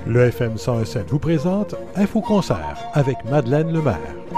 Le FM 101.7 vous présente Infoconcert avec Madeleine Lemaire.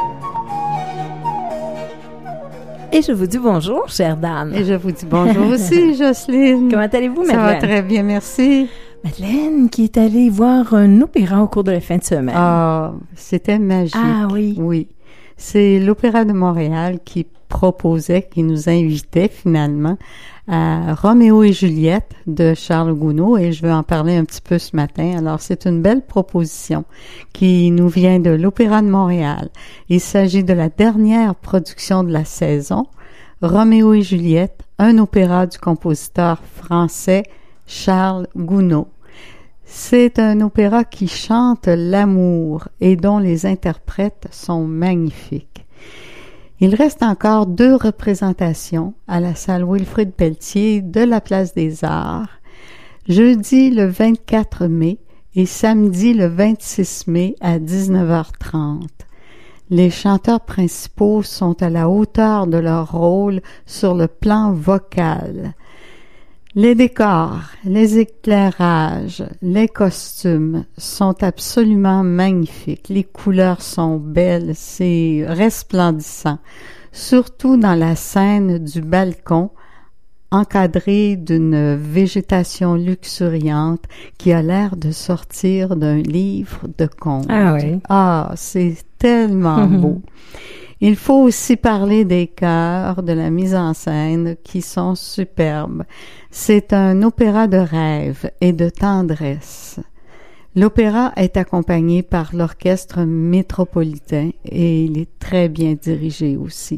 Et je vous dis bonjour, chère dame. Et je vous dis bonjour aussi, Jocelyne. Comment allez-vous, Madeleine? Ça va très bien, merci. Madeleine, qui est allée voir un opéra au cours de la fin de semaine. Ah, c'était magique. Ah oui. Oui. C'est l'Opéra de Montréal qui proposait, qui nous invitait finalement à Roméo et Juliette de Charles Gounod, et je veux en parler un petit peu ce matin. Alors, c'est une belle proposition qui nous vient de l'Opéra de Montréal. Il s'agit de la dernière production de la saison, Roméo et Juliette, un opéra du compositeur français Charles Gounod. C'est un opéra qui chante l'amour et dont les interprètes sont magnifiques. Il reste encore 2 représentations à la salle Wilfrid Pelletier de la Place des Arts, jeudi le 24 mai et samedi le 26 mai à 19h30. Les chanteurs principaux sont à la hauteur de leur rôle sur le plan vocal. Les décors, les éclairages, les costumes sont absolument magnifiques. Les couleurs sont belles, c'est resplendissant. Surtout dans la scène du balcon, encadrée d'une végétation luxuriante qui a l'air de sortir d'un livre de contes. Ah oui. Ah, c'est tellement beau. Il faut aussi parler des chœurs, de la mise en scène qui sont superbes. C'est un opéra de rêve et de tendresse. L'opéra est accompagné par l'orchestre métropolitain et il est très bien dirigé aussi.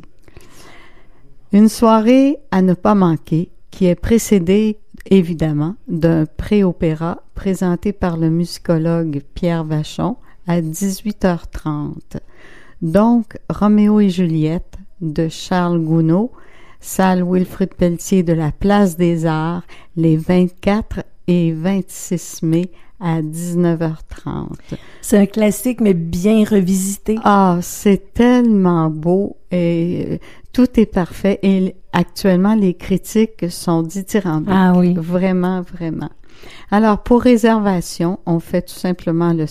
Une soirée à ne pas manquer qui est précédée évidemment d'un pré-opéra présenté par le musicologue Pierre Vachon à 18h30. Donc, Roméo et Juliette de Charles Gounod, salle Wilfrid Pelletier de la Place des Arts, les 24 et 26 mai à 19h30. C'est un classique, mais bien revisité. Ah, c'est tellement beau et tout est parfait. Et actuellement, les critiques sont dithyrambiques. Ah oui. Vraiment, vraiment. Alors, pour réservation, on fait tout simplement le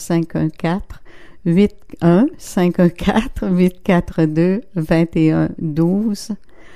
514-842-2112,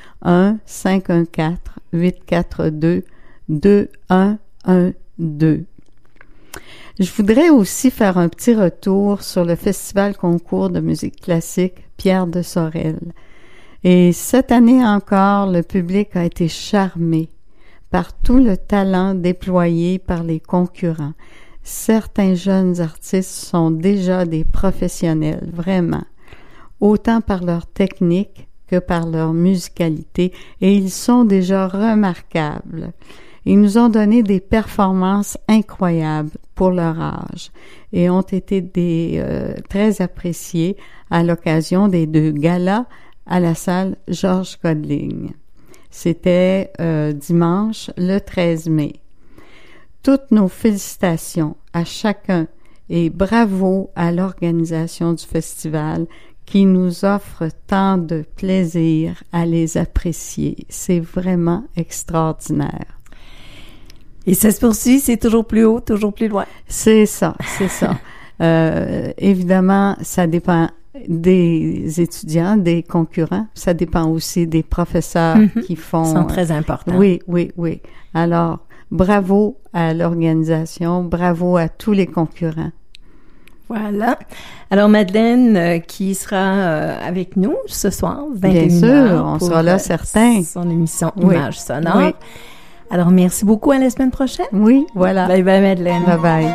1-514-842-2112. Je voudrais aussi faire un petit retour sur le festival concours de musique classique Pierre de Sorel. Et cette année encore, le public a été charmé par tout le talent déployé par les concurrents. Certains jeunes artistes sont déjà des professionnels, vraiment, autant par leur technique que par leur musicalité, et ils sont déjà remarquables. Ils nous ont donné des performances incroyables pour leur âge et ont été très appréciés à l'occasion des 2 galas à la salle Georges Codling. C'était dimanche le 13 mai. Toutes nos félicitations à chacun et bravo à l'organisation du festival qui nous offre tant de plaisir à les apprécier. C'est vraiment extraordinaire. Et ça se poursuit, c'est toujours plus haut, toujours plus loin. C'est ça, c'est ça. Évidemment, ça dépend des étudiants, des concurrents. Ça dépend aussi des professeurs qui font... Ils sont très importants. Oui, oui, oui. Alors, bravo à l'organisation, bravo à tous les concurrents. Voilà. Alors, Madeleine, qui sera avec nous ce soir, 21h. Bien sûr, on sera là, certain. Son émission Oui. Images sonores. Oui. Alors, merci beaucoup. À la semaine prochaine. Oui, voilà. Bye bye, Madeleine. Bye bye.